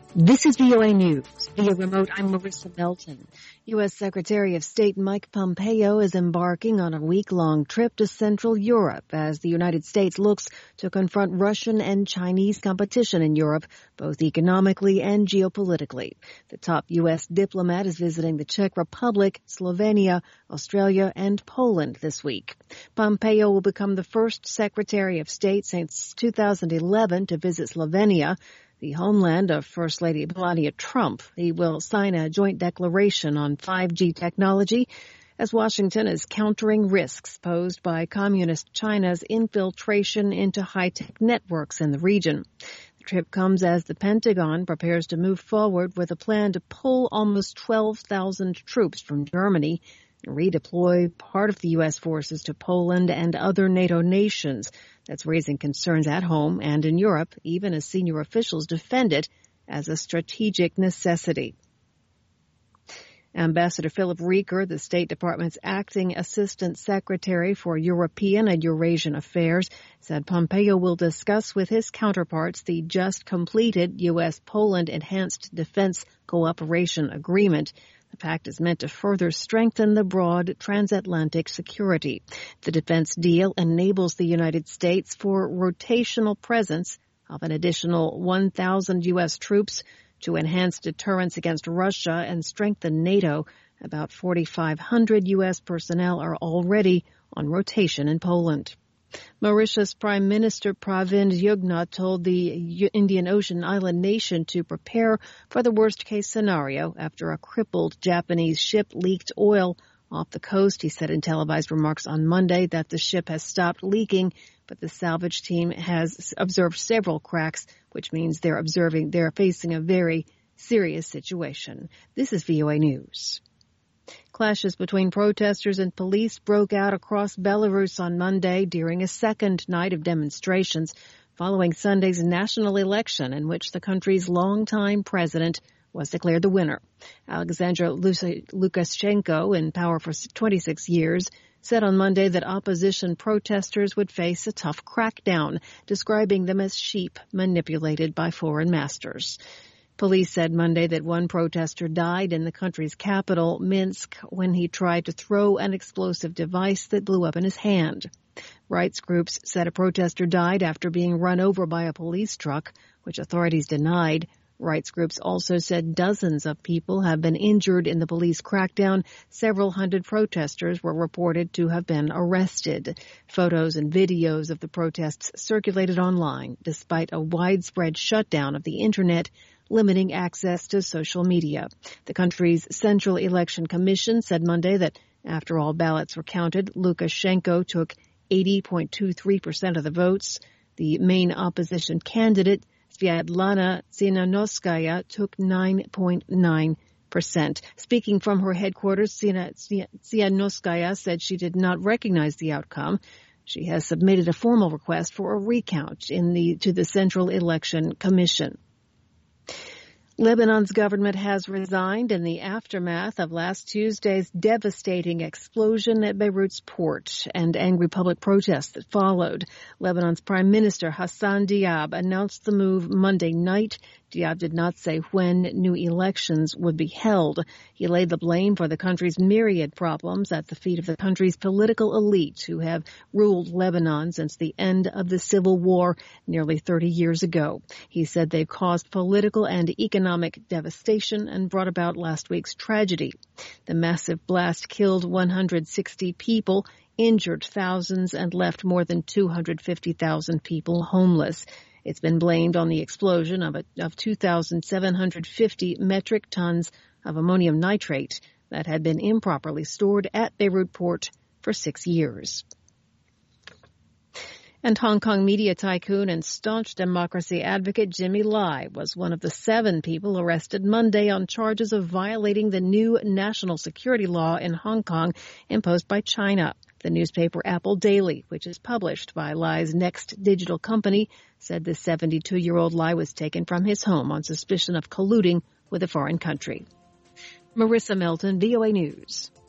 This is VOA News. Via remote, I'm Marissa Melton. U.S. Secretary of State Mike Pompeo is embarking on a week-long trip to Central Europe as the United States looks to confront Russian and Chinese competition in Europe, both economically and geopolitically. The top U.S. diplomat is visiting the Czech Republic, Slovenia, Australia, and Poland this week. Pompeo will become the first Secretary of State since 2011 to visit Slovenia, the homeland of First Lady Melania Trump. He will sign a joint declaration on 5G technology as Washington is countering risks posed by Communist China's infiltration into high-tech networks in the region. The trip comes as the Pentagon prepares to move forward with a plan to pull almost 12,000 troops from Germany and redeploy part of the U.S. forces to Poland and other NATO nations. That's raising concerns at home and in Europe, even as senior officials defend it as a strategic necessity. Ambassador Philip Rieker, the State Department's acting Assistant Secretary for European and Eurasian Affairs, said Pompeo will discuss with his counterparts the just completed U.S.-Poland Enhanced Defense Cooperation Agreement. The pact is meant to further strengthen the broad transatlantic security. The defense deal enables the United States for rotational presence of an additional 1,000 U.S. troops to enhance deterrence against Russia and strengthen NATO. About 4,500 U.S. personnel are already on rotation in Poland. Mauritius Prime Minister Pravind Jugnauth told the Indian Ocean island nation to prepare for the worst-case scenario after a crippled Japanese ship leaked oil off the coast. He said in televised remarks on Monday that the ship has stopped leaking, but the salvage team has observed several cracks, which means they're facing a very serious situation. This is VOA News. Clashes between protesters and police broke out across Belarus on Monday during a second night of demonstrations following Sunday's national election in which the country's longtime president was declared the winner. Alexander Lukashenko, in power for 26 years, said on Monday that opposition protesters would face a tough crackdown, describing them as sheep manipulated by foreign masters. Police said Monday that one protester died in the country's capital, Minsk, when he tried to throw an explosive device that blew up in his hand. Rights groups said a protester died after being run over by a police truck, which authorities denied. Rights groups also said dozens of people have been injured in the police crackdown. Several hundred protesters were reported to have been arrested. Photos and videos of the protests circulated online, despite a widespread shutdown of the Internet, limiting access to social media. The country's Central Election Commission said Monday that after all ballots were counted, Lukashenko took 80.23% of the votes. The main opposition candidate, Sviatlana Tsikhanouskaya, took 9.9%. Speaking from her headquarters, Tsikhanouskaya said she did not recognize the outcome. She has submitted a formal request for a recount to the Central Election Commission. Lebanon's government has resigned in the aftermath of last Tuesday's devastating explosion at Beirut's port and angry public protests that followed. Lebanon's Prime Minister Hassan Diab announced the move Monday night. Diab did not say when new elections would be held. He laid the blame for the country's myriad problems at the feet of the country's political elite who have ruled Lebanon since the end of the civil war nearly 30 years ago. He said they've caused political and economic devastation and brought about last week's tragedy. The massive blast killed 160 people, injured thousands, and left more than 250,000 people homeless. It's been blamed on the explosion of 2,750 metric tons of ammonium nitrate that had been improperly stored at Beirut port for 6 years. And Hong Kong media tycoon and staunch democracy advocate Jimmy Lai was one of the 7 people arrested Monday on charges of violating the new national security law in Hong Kong imposed by China. The newspaper Apple Daily, which is published by Lai's Next digital company, said the 72-year-old Lai was taken from his home on suspicion of colluding with a foreign country. Marissa Melton, VOA News.